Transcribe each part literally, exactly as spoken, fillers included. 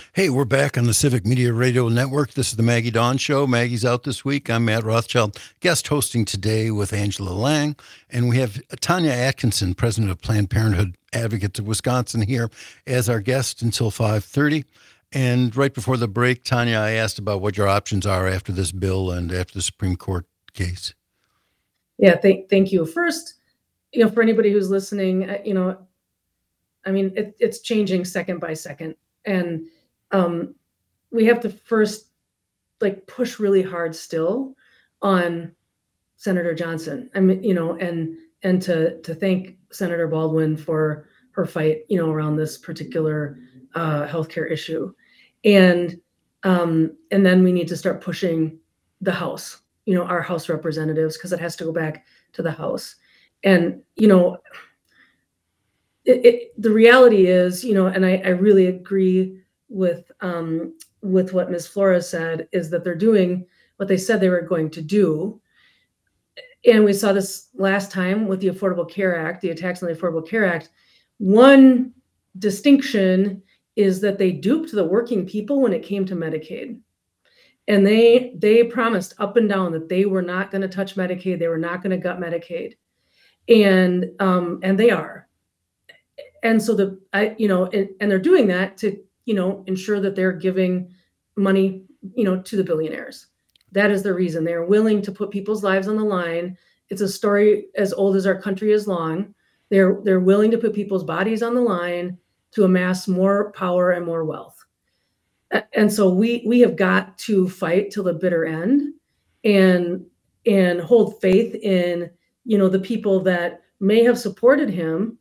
Hey, we're back on the Civic Media Radio Network. This is the Maggie Dawn Show. Maggie's out this week. I'm Matt Rothschild, guest hosting today with Angela Lang. And we have Tanya Atkinson, president of Planned Parenthood Advocates of Wisconsin, here as our guest until five thirty. And right before the break, Tanya, I asked about what your options are after this bill and after the Supreme Court case. Yeah, thank, thank you. First, you know, for anybody who's listening, uh, you know, I mean, it, it's changing second by second. And um, we have to first like push really hard still on Senator Johnson. I mean, you know, and and to to thank Senator Baldwin for her fight, you know, around this particular uh, healthcare issue, and um, and then we need to start pushing the House, you know, our House representatives, because it has to go back to the House, and you know, it, it, the reality is, you know, and I, I really agree with um, with what Miz Flores said, is that they're doing what they said they were going to do. And we saw this last time with the Affordable Care Act, the attacks on the Affordable Care Act. One distinction is that they duped the working people when it came to Medicaid. And they they promised up and down that they were not going to touch Medicaid, they were not going to gut Medicaid. And um, and they are. And so the I you know, and, and they're doing that to, you know, ensure that they're giving money, you know, to the billionaires. That is the reason. They are willing to put people's lives on the line. It's a story as old as our country is long. They're they're willing to put people's bodies on the line to amass more power and more wealth. And so we we have got to fight till the bitter end, and and hold faith in, you know, the people that may have supported him,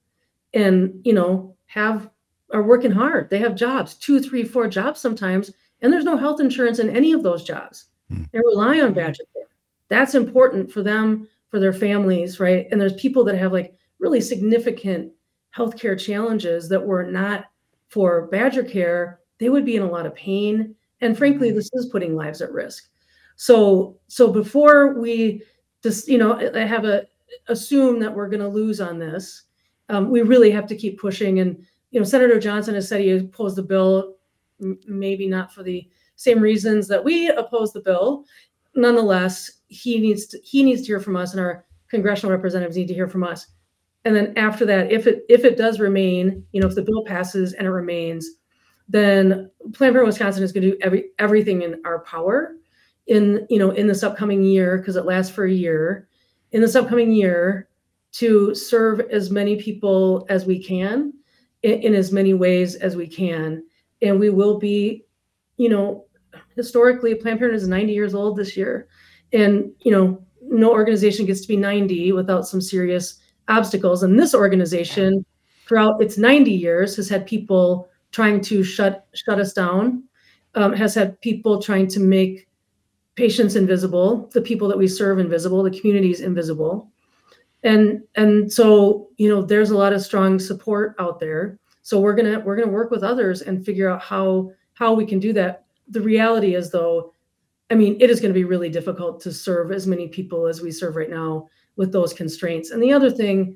and you know, have are working hard. They have jobs, two, three, four jobs sometimes, and there's no health insurance in any of those jobs. They rely on Badger Care. That's important for them, for their families, right? And there's people that have like really significant healthcare challenges that were not for Badger Care. They would be in a lot of pain. And frankly, this is putting lives at risk. So, so before we just, you know, I have a assume that we're going to lose on this, um, we really have to keep pushing. And, you know, Senator Johnson has said he opposed the bill, m- maybe not for the same reasons that we oppose the bill. Nonetheless, he needs to he needs to hear from us, and our congressional representatives need to hear from us. And then after that, if it if it does remain, you know, if the bill passes and it remains, then Planned Parenthood Wisconsin is going to do every everything in our power in, you know, in this upcoming year, because it lasts for a year, in this upcoming year, to serve as many people as we can in, in as many ways as we can. And we will be, you know, historically, Planned Parenthood is ninety years old this year. And, you know, no organization gets to be ninety without some serious obstacles. And this organization, throughout its ninety years, has had people trying to shut shut us down, um, has had people trying to make patients invisible, the people that we serve invisible, the communities invisible. And and so, you know, there's a lot of strong support out there. So we're gonna we're gonna work with others and figure out how how we can do that. The reality is, though, I mean, it is going to be really difficult to serve as many people as we serve right now with those constraints. And the other thing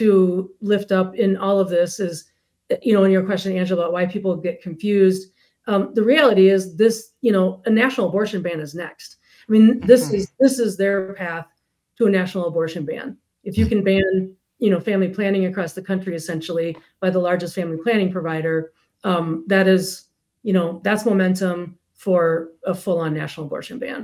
to lift up in all of this is, you know, in your question, Angela, about why people get confused. Um, the reality is this, you know, a national abortion ban is next. I mean, this is this is their path to a national abortion ban. If you can ban, you know, family planning across the country, essentially by the largest family planning provider, um, that is, you know, that's momentum for a full-on national abortion ban.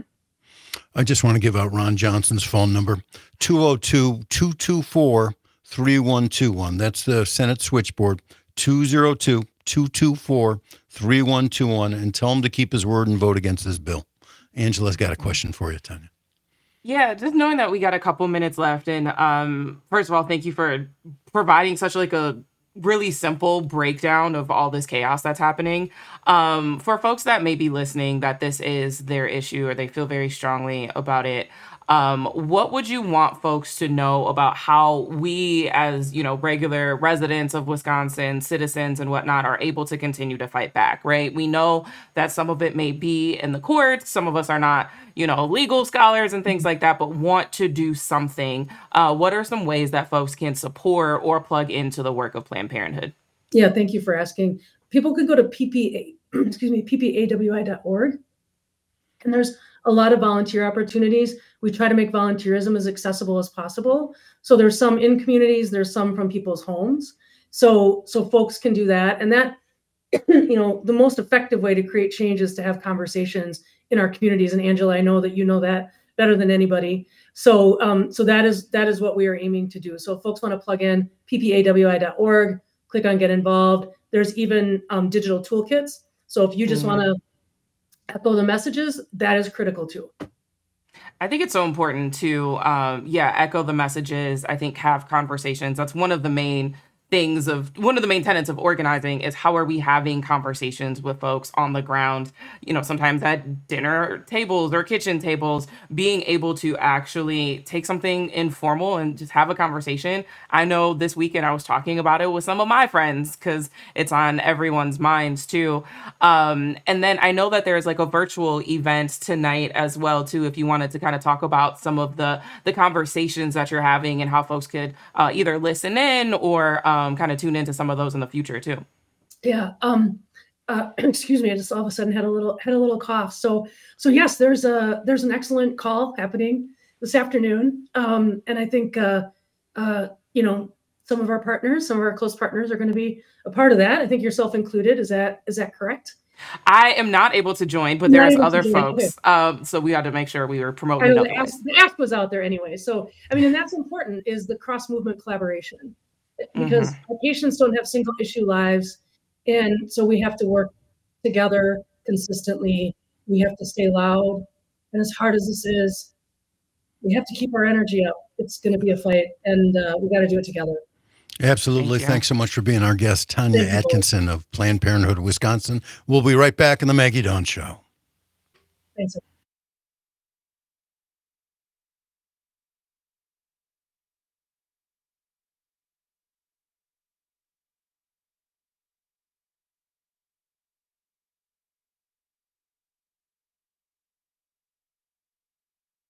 I just want to give out Ron Johnson's phone number, two oh two, two two four, three one two one. That's the Senate switchboard, two oh two, two two four, three one two one, and tell him to keep his word and vote against this bill. Angela's got a question for you, Tanya. Yeah, just knowing that we got a couple minutes left, and um, first of all, thank you for providing such like a really simple breakdown of all this chaos that's happening. Um, for folks that may be listening, that this is their issue or they feel very strongly about it, um, what would you want folks to know about how we, as you know, regular residents of Wisconsin, citizens and whatnot, are able to continue to fight back? Right? We know that some of it may be in the courts. Some of us are not, you know, legal scholars and things like that, but want to do something. Uh, what are some ways that folks can support or plug into the work of Planned Parenthood? Yeah, thank you for asking. People could go to P P excuse me, P P A W I dot org. And there's a lot of volunteer opportunities. We try to make volunteerism as accessible as possible. So there's some in communities, there's some from people's homes. So, so folks can do that. And that, you know, the most effective way to create change is to have conversations in our communities. And Angela, I know that you know that better than anybody. So, um, so that is that is what we are aiming to do. So if folks want to plug in P P A W I dot org, click on Get Involved. There's even um, digital toolkits. So if you just Mhm. want to echo the messages, that is critical too. I think it's so important to, um, yeah, echo the messages. I think have conversations. That's one of the main things of one of the main tenets of organizing is how are we having conversations with folks on the ground, you know, sometimes at dinner tables or kitchen tables, being able to actually take something informal and just have a conversation. I know this weekend I was talking about it with some of my friends because it's on everyone's minds too. Um, and then I know that there's like a virtual event tonight as well too, if you wanted to kind of talk about some of the the conversations that you're having and how folks could uh, either listen in or um, kind of tune into some of those in the future too. Yeah. Um, uh, excuse me. I just all of a sudden had a little had a little cough. So so yes, there's a there's an excellent call happening this afternoon, um, and I think uh, uh, you know some of our partners, some of our close partners, are going to be a part of that. I think yourself included. Is that is that correct? I am not able to join, but Not there's able to other join. Okay. folks. Um, so we had to make sure we were I promoting know it the other ask, ways. the ask was out there anyway. So, I mean, and that's important is the cross movement collaboration Hmm. because our patients don't have single issue lives. And so we have to work together consistently. We have to stay loud. And as hard as this is, we have to keep our energy up. It's going to be a fight and uh, we got to do it together. Absolutely. Thank you. Thanks so much for being our guest, Tanya Thank you both. Atkinson of Planned Parenthood, Wisconsin. We'll be right back in the Maggie Dawn Show. Thanks.